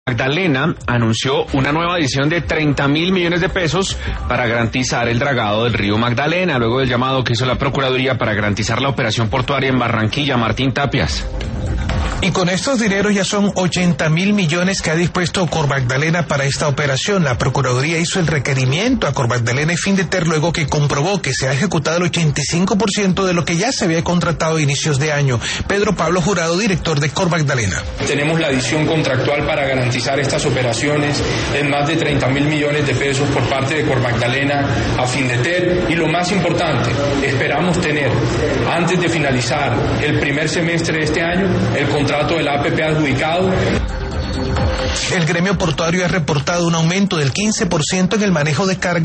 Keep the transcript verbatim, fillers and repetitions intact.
Magdalena anunció una nueva adición de treinta mil millones de pesos para garantizar el dragado del río Magdalena, luego del llamado que hizo la Procuraduría para garantizar la operación portuaria en Barranquilla. Martín Tapias. Y con estos dineros ya son ochenta mil millones que ha dispuesto Cormagdalena para esta operación. La Procuraduría hizo el requerimiento a Cormagdalena y Findeter luego que comprobó que se ha ejecutado el ochenta y cinco por ciento de lo que ya se había contratado a inicios de año. Pedro Pablo Jurado, director de Cormagdalena. Tenemos la adición contractual para garantizar estas operaciones en más de treinta mil millones de pesos por parte de Cormagdalena a Findeter. Y lo más importante, esperamos tener, antes de finalizar el primer semestre de este año, el contrato del A P P adjudicado. El gremio portuario ha reportado un aumento del quince por ciento en el manejo de cargas